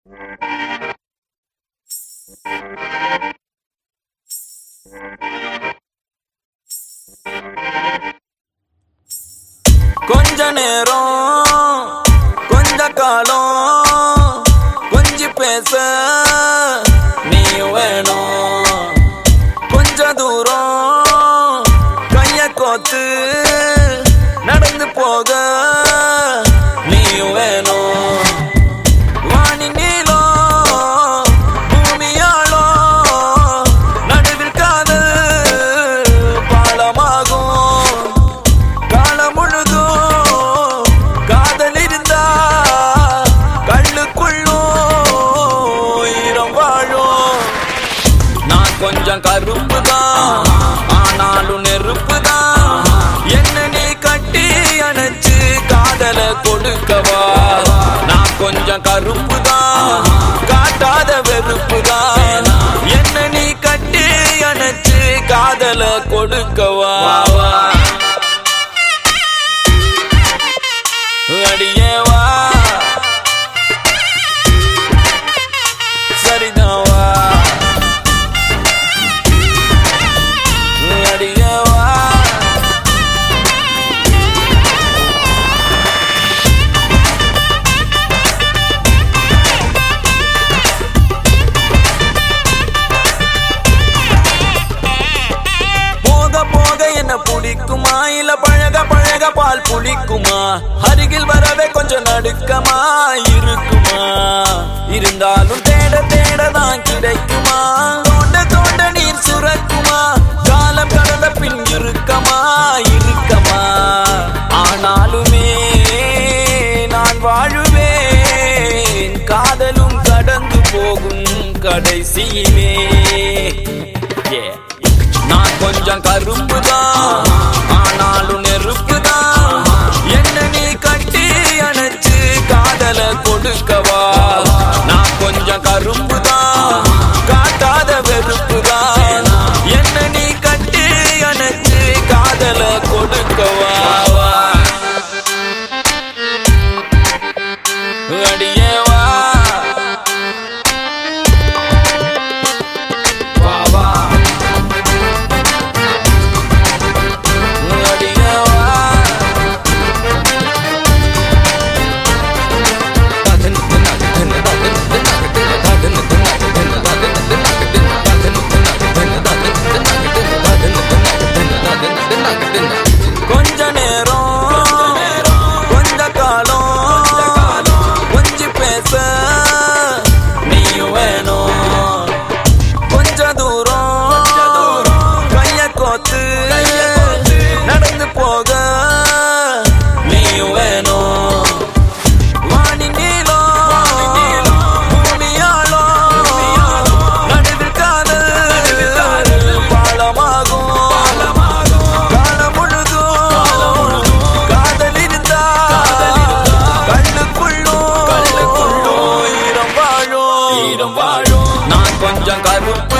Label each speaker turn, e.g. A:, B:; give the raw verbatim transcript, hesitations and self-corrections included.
A: கொஞ்ச நேரம் கொஞ்ச காலம் கொஞ்சி பேச நீ வேணும். கொஞ்ச தூரம் கைய கோத்து நடந்து போக நீ வேணும். வானி நீளம் பூமியாளோ நடுவில் காதல் பாலமாகும். காலம் முழுதும் காதல் இருந்தா கண்ணுக்குள்ளும் ஈரம் வாழும். நான் கொஞ்சம் கருப்பு தான் ஆனாலும் நெருப்பு தான். என்ன நீ கட்டி அணைச்சு காதல கொடுக்கவா? நான் கொஞ்சம் கருப்பு தான் காட்டாத வெறுப்பு தான். என்ன நீ கட்டி அணைச்சு காதல கொடுக்கவா? அடியேவா சரிதாவா அடியேவா. போக போக என்ன பிடிக்குமா இல்ல பழக பழக பால் புளிக்குமா? அருகில் வரவே கொஞ்சம் நடுக்கமா இருக்குமா? இருந்தாலும் தேட தேடதான் கிடைக்குமா? தோண்ட தோண்ட நீர் சுரக்குமா? காலம் கடந்த பின் இருக்கமா இருக்கமா? ஆனாலுமே நான் வாழுவேன் காதலும் கடந்து போகும் கடைசியிலே. நான் கொஞ்சம் கருப்பு தான் ஆனாலும் நெருப்பு தான். என்ன நீ கட்டி அணைச்சு காதல கொடுக்கவா? நான் கொஞ்சம் கருப்பு தான் காட்டாத வெறுப்பு தான். என்ன நீ கட்டி அணைச்சு காதல கொடுக்கவா? அடியேவா கொஞ்ச நேரம் கொஞ்ச காலம் கொஞ்சி பேச நீ வேணும். கொஞ்ச தூரம் கைய கோத்து நடந்து போக நீ வேணும். வானி நீளம் பூமியாளோ நடுவில் காதல் பாலமாகும். காலம் முழுதும் காதல் இருந்தா கண்ணுக்குள்ளும் ஈரம் வாழும் ஈரம் வாழும். நான் கொஞ்சம் கருப்பு